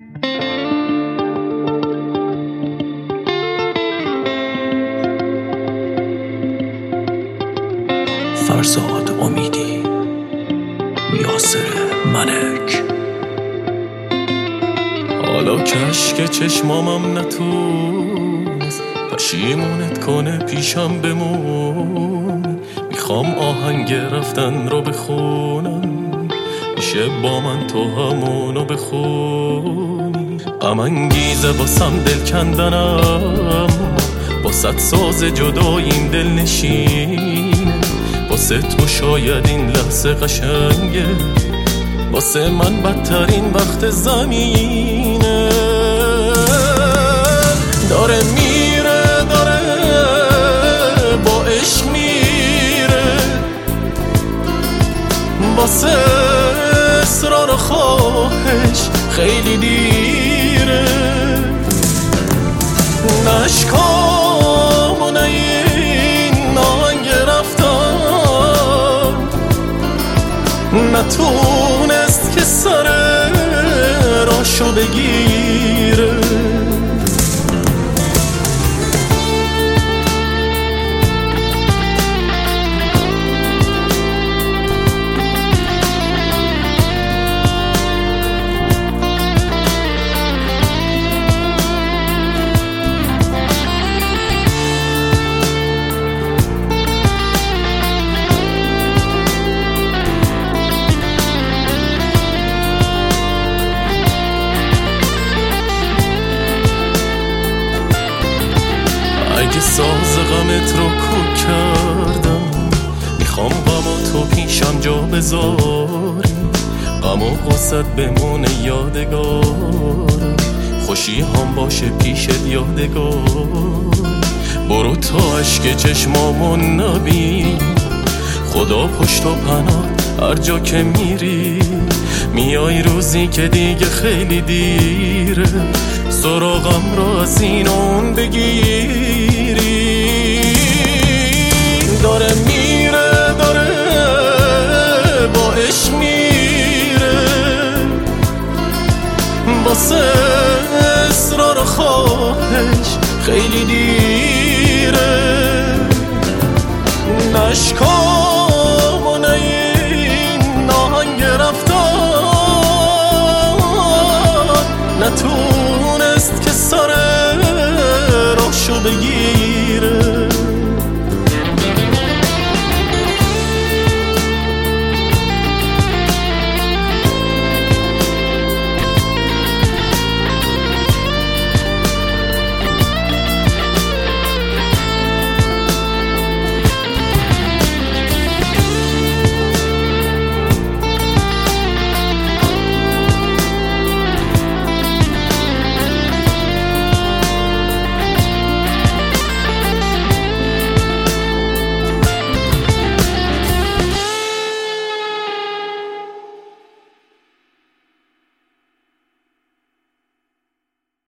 فرزاد امیدی، یاسر ملک. حالا کشک چشمامم نتونست پشیمونت کنه پیشم بمون. میخوام آهنگ رفتن رو بخونم، میشه با من تو همونو بخونی. غم انگیزه واسم دل کندنم، واسه ساز جداییم دل نشینه. واسه تو شاید این لحظه قشنگه، واسه من بدترین وقت زمینه. داره میره با عشق میره، واسه اصرار و خواهش خیلی دیره. نشکام و نه این آهنگ رفتن، نتونست که سر راشو بگیره. اگه ساز غمت رو کوک کردم، میخوام غم تو پیشم جا بذاری. غم و غصت بمونه یادگار، خوشی هم باشه پیشت یادگار. برو تا اشک چشمامون نبین، خدا پشت و پناه هر جا که میری. میای روزی که دیگه خیلی دیره، سراغم رو از این اون بگیری. داره میره با عشق میره، واسه